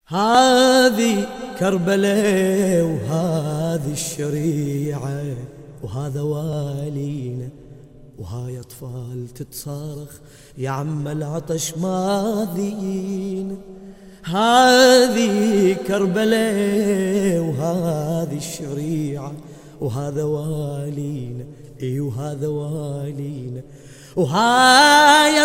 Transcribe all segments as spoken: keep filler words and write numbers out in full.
هذه كربلاء وهذه الشريعة وهذا والينا، وهاي أطفال تتصارخ يا عم العطش ماذينا. هذه كربلاء وهذه الشريعة وهذا والينا، اي وهذا والينا، وهاي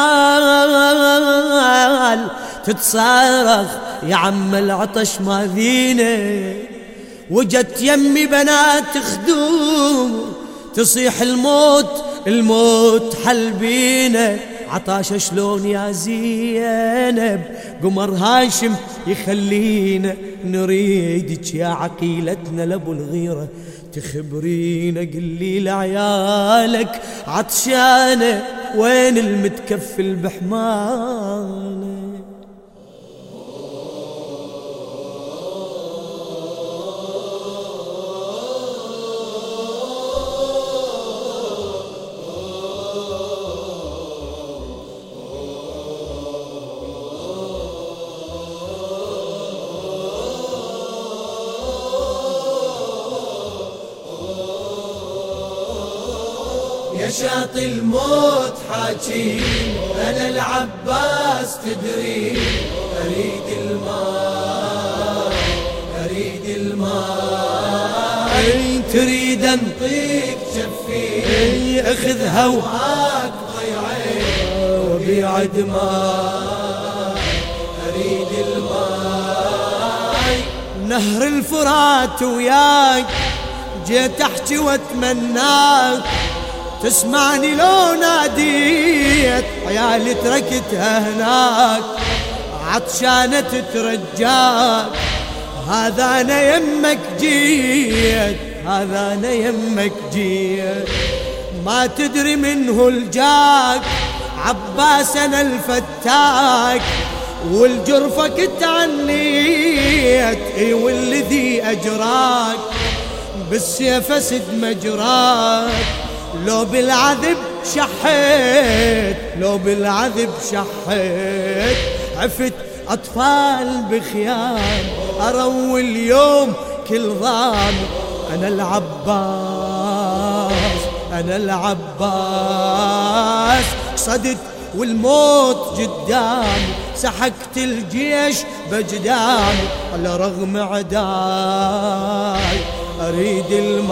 أطفال تتصارخ يا عم العطش ماذينا. وجت يمي بنات خدوم تصيح الموت الموت حل بينا. عطاشة شلون يا زينب قمر هاشم يخلينا نريدك يا عقيلتنا لابو الغيرة تخبرينا. قلي لعيالك عطشانة وين المتكفل بحمانة. يا شاطي الموت حاجي أنا العباس تدري. أريد الماء أريد الماء تريد أنطيك جفي أخذها وهاك ضيعي وبيع دماء. أريد الماء نهر الفرات وياك جيت أحكي وأتمناك تسمعني لو ناديت عيالي تركتها هناك عطشانة تترجاك. هذا أنا يمك جيت هذا أنا يمك جيت ما تدري منه الجاك عباس أنا الفتاك والجرفة كنت عنيت اي والذي أجراك بالسيف أسد مجراك. لو بالعذب شحيت لو بالعذب شحيت عفت أطفال بخيام أروي اليوم كل ضام. أنا العباس أنا العباس صدت والموت قدامي سحقت الجيش بجدامي على رغم عداي أريد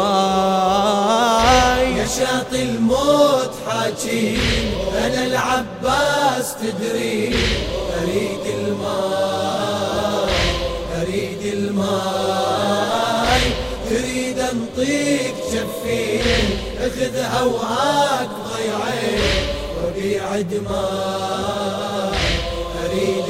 الماء. يا شاطي الموت حاجي أنا العباس تدري. أريد الماء أريد الماء تريد أنطيك جفين أخذها وهاك ضيعي وبيع دماء. أريد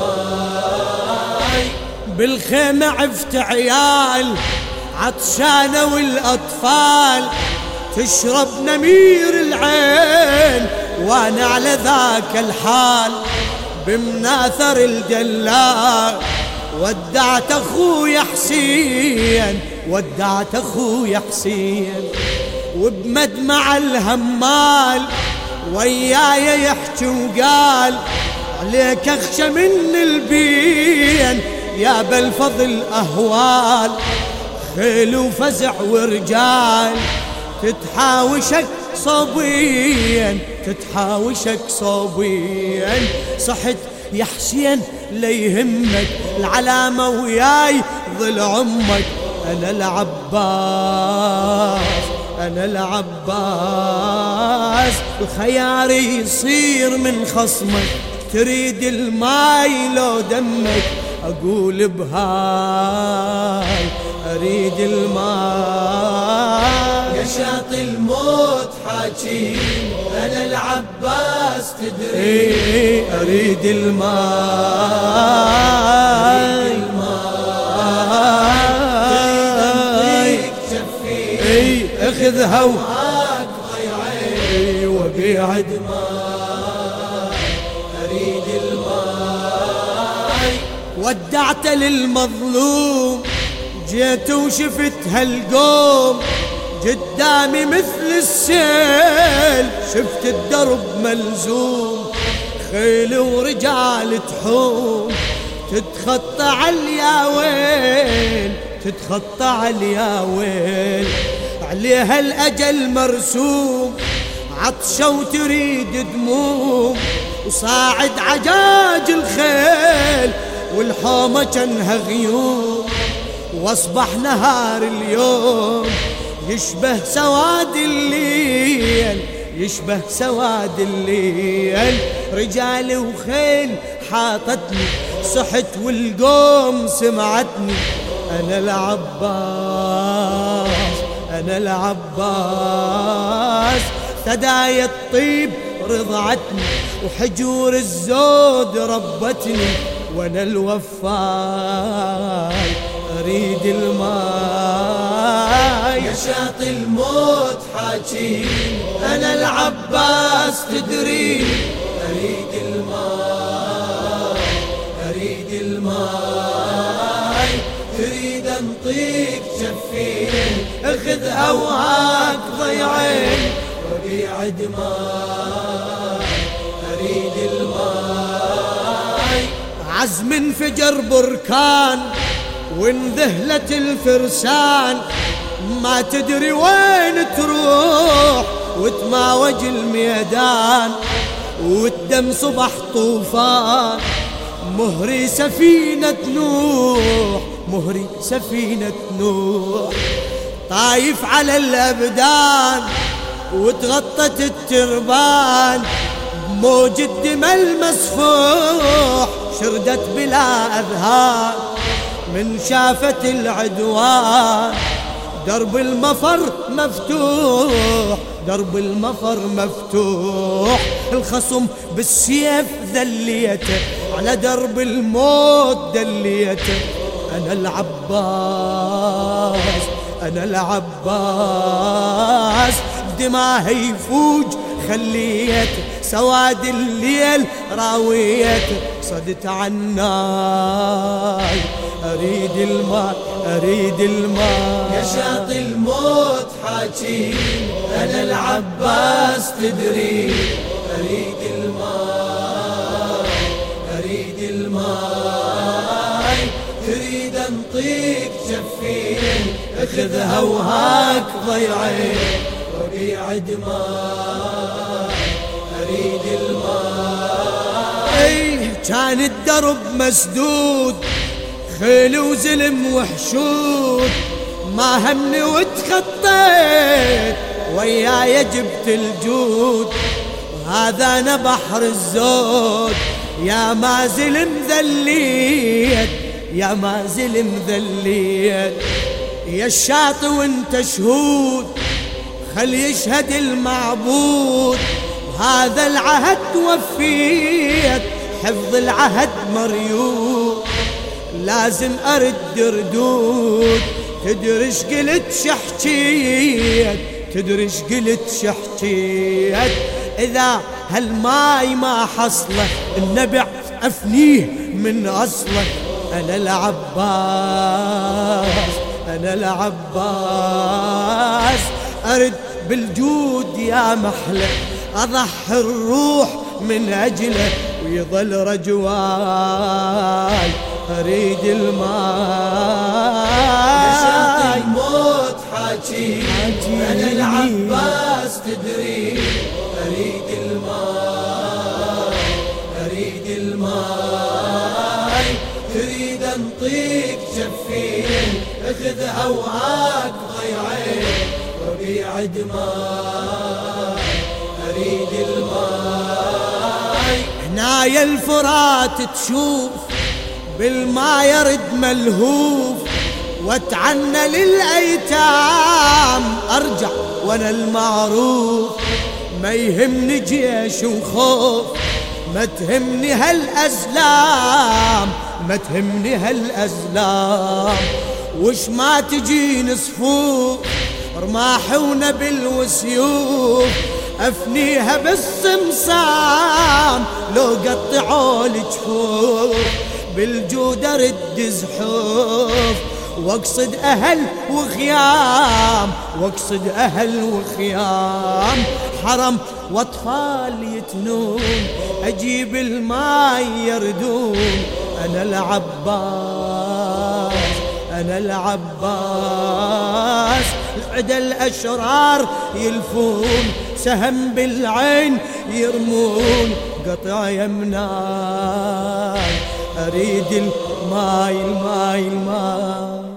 الماء بالخيمة عفت عيال عطشانة والأطفال تشرب نمير العين وانا على ذاك الحال بمناثر الجلال. ودعت أخوي حسين ودعت أخوي حسين وبمدمع الهمال وياي يحكي وقال عليك أخشى من البين يا بالفضل أهوال. خيل وفزع ورجال تتحاوشك صبيا تتحاوشك صبيا. صحت يا حسين ليهمك العلامة وياي ظل عمك. أنا العباس أنا العباس الخياري يصير من خصمك تريد الماي لو دمك أقول بهاي أريد الماء. يا شاطي الموت حاجي أنا العباس تدري. أريد الماء أريد الماء تريد أنطيك جفي أخذها وهاك ضيعي وبيع دماء. أريد الماء ودعت للمظلوم جيت وشفت هالقوم قدامي مثل السيل شفت الدرب ملزوم خيل ورجال تحوم تتخطى عالياوين تتخطى عالياوين عليها الأجل مرسوم عطشة وتريد دموم وصاعد عجاج الخيل والحومة جنها غيوم واصبح نهار اليوم يشبه سواد الليل يشبه سواد الليل رجال وخيل حاطتني صحت والقوم سمعتني أنا العباس أنا العباس ثدايا الطيب رضعتني وحجور الزود ربتني وانا الوفاي اريد الماي يا شاطئ الموت حاجي انا العباس تدري اريد الماي اريد الماي تريد انطيك جفين اخذ هواك ضيعين وبيع دماي اريد الماي عزم انفجر بركان وانذهلت الفرسان ما تدري وين تروح وتماوج الميدان والدم صبح طوفان مهري سفينة نوح مهري سفينة نوح طايف على الأبدان وتغطت التربان موج الدم المسفوح شردت بلا أذهان من شافت العدوان درب المفر مفتوح درب المفر مفتوح الخصم بالسيف ذليته على درب الموت دليته أنا العباس أنا العباس دماه يفوج خليته سواد الليل راويته صدت عناي أريد الماء أريد الماء يا شاطئ الموت حاجي أنا العباس تدري أريد الماء أريد الماء تريد أنطيك جفين أخذ هوهاك ضيعين وبيع دماء أريد الماء ايه كان الدرب مسدود خيل وزلم وحشود ما همني وتخطيت وياي جبت الجود وهذا انا بحر الزود يا ما زلم ذليت يا ما زلم ذليت يا الشاطئ وانت شهود خل يشهد المعبود هذا العهد وفيت حفظ العهد مريوط لازم أرد ردود تدرش قلت شحكيت تدرش قلت شحكيت إذا هالماي ما حصله النبع أفنيه من أصله أنا العباس أنا العباس أرد بالجود يا محلى أضحي الروح من أجله ويظل رجواي أريد الماء يا شاطئ الموت حاجي أنا العباس تدري أريد الماء أريد الماء تريد أنطيك جفين أخذ هواك ضيعين وبيع دماء أريد الماء هنايا الفرات تشوف بالما يرد ملهوف واتعنى للأيتام أرجع وانا المعروف ما يهمني جيش وخوف ما تهمني هالأزلام ما تهمني هالأزلام وش ما تجيني صفوف رماح ونبل وسيوف أفنيها بالصمصام لو قطعوا الجفوف بالجود أرد زحوف واقصد أهل وخيام واقصد أهل وخيام حرم واطفال يتنون أجيب الماي يردون أنا العباس أنا العباس. العدا الأشرار يلفون سهم بالعين يرمون قطع يمناي أريد الماي الماي الماي.